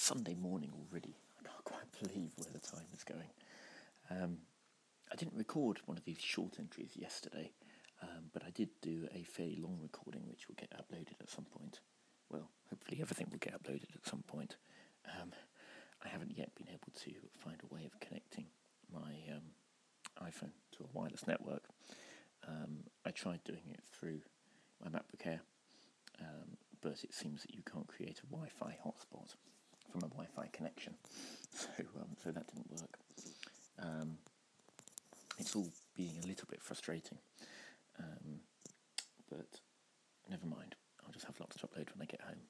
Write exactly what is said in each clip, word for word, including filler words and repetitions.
Sunday morning already. I can't quite believe where the time is going. Um, I didn't record one of these short entries yesterday, um, but I did do a fairly long recording which will get uploaded at some point. Well, hopefully everything will get uploaded at some point. Um, I haven't yet been able to find a way of connecting my um, iPhone to a wireless network. Um, I tried doing it through my MacBook Air, um, but it seems that you can't create a Wi-Fi hotspot from a Wi-Fi connection, so um, so that didn't work. Um, it's all being a little bit frustrating, um, but never mind. I'll just have lots to upload when I get home.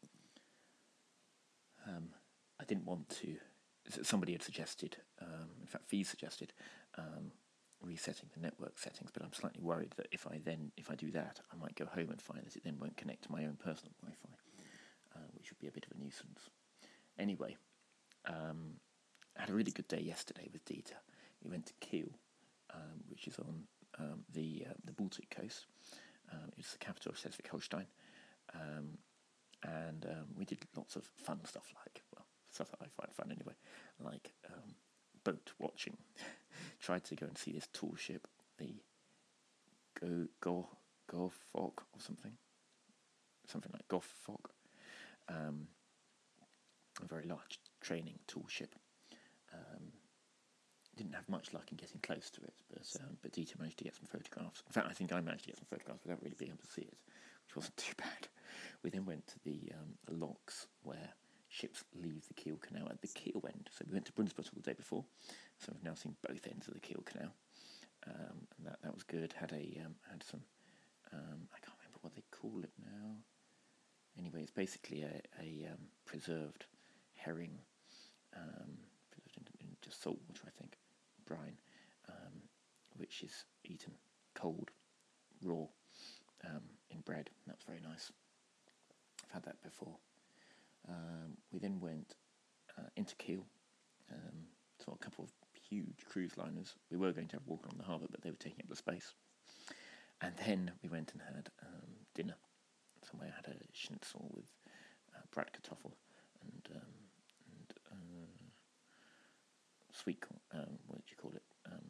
Um, I didn't want to. Somebody had suggested, um, in fact, Fee suggested um, resetting the network settings, but I'm slightly worried that if I then, if I do that, I might go home and find that it then won't connect to my own personal Wi-Fi, uh, which would be a bit of a nuisance. Anyway, um, I had a really good day yesterday with Dieter. We went to Kiel, um, which is on um, the uh, the Baltic coast. Um, it's the capital of Schleswig-Holstein, um, and um, we did lots of fun stuff, like, well, stuff that I find fun anyway, like um, boat watching. Tried to go and see this tall ship, the Go Go Gorfok or something, something like Gorfok, um, a very large training tall ship. Um, didn't have much luck in getting close to it, but um, but Dieter managed to get some photographs. In fact, I think I managed to get some photographs without really being able to see it, which wasn't too bad. We then went to the, um, the locks where ships leave the Kiel Canal at the Kiel end. So we went to Brunsbüttel the day before, so we've now seen both ends of the Kiel Canal, um, and that that was good. Had a um, had some um, I can't remember what they call it now. Anyway, it's basically a, a um, preserved herring, um, preserved in, in just salt water, I think, brine, um, which is eaten cold, raw, um, in bread. That's very nice. I've had that before. Um, we then went uh, into Kiel, um, saw a couple of huge cruise liners. We were going to have a walk on the harbour, but they were taking up the space. And then we went and had um, dinner. Somewhere I had a schnitzel with uh, bratkartoffel and, um, and uh, sweet corn. Um, what did you call it? Um,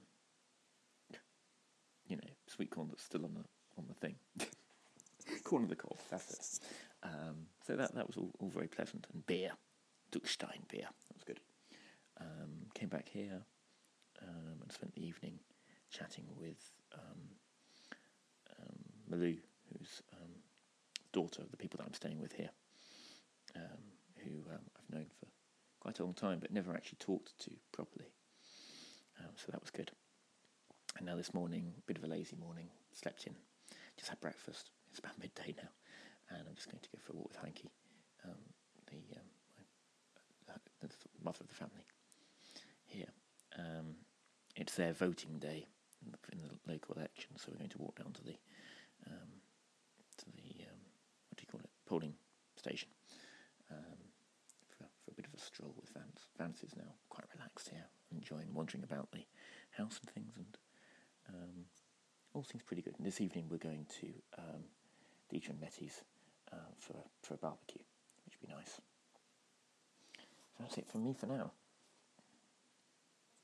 you know, sweet corn that's still on the on the thing. Corn of the cob. That's it. Um, so that that was all, all very pleasant. And beer, Dukstein beer. That was good. Um, came back here um, and spent the evening chatting with um, um, Malou, who's um, daughter of the people that I'm staying with here, um, who um, I've known for quite a long time, but never actually talked to properly. Um, so that was good. And now this morning, a bit of a lazy morning, slept in, just had breakfast. It's about midday now, and I'm just going to go for a walk with Hanky, um, the, um, my, uh, the mother of the family here. Um, it's their voting day in the, in the local election, so we're going to walk down to the um, to the um, what do you call it, polling station, um, for, for a bit of a stroll with Vance. Vance is now quite relaxed here, enjoying wandering about the house and things, and um, all seems pretty good. And this evening we're going to um, Dieter and Mettie's uh, for for a barbecue, which would be nice. So that's it from me for now.